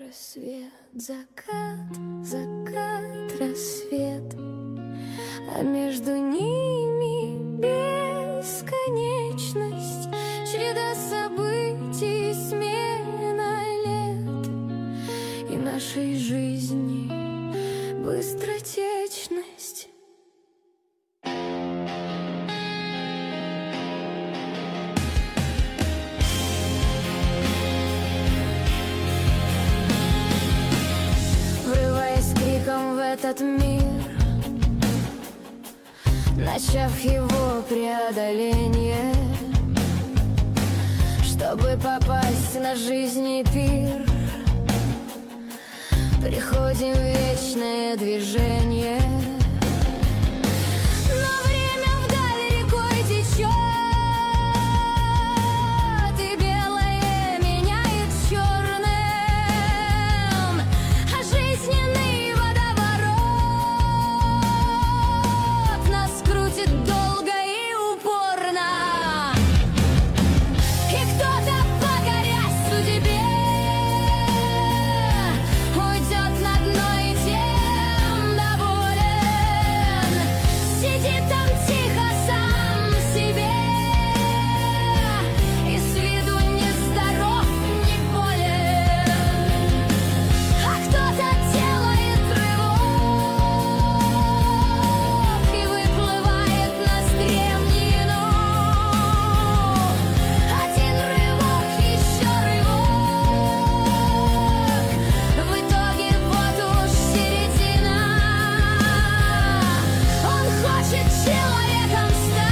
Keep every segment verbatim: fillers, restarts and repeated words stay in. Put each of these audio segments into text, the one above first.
Рассвет, закат, закат, рассвет, а между ними бесконечность, череда событий, смена лет, и нашей жизни быстротечность. В этот мир, начав его преодоление, чтобы попасть на жизни пир, приходим в вечное движение. Но время вдаль рекой течет, и белое меняет черным, а жизненный долго и упорно, и кто-то, покорясь судьбе, уйдет на дно и тем доволен, сидит там тихо сам себе, и с виду ни здоров, ни болен, а кто-то делает рывок и выплывает на стремнину. Один рывок, еще рывок, в итоге вот уж середина. Он хочет человеком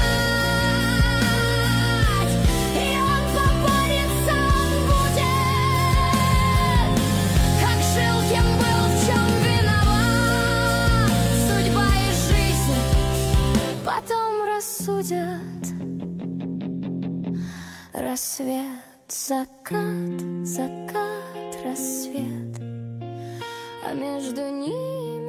стать, и он поборется, он будет, как жил, кем был, в чем виноват. Судьба и жизнь потом рассудят. Рассвет, закат, закат, рассвет, а между ними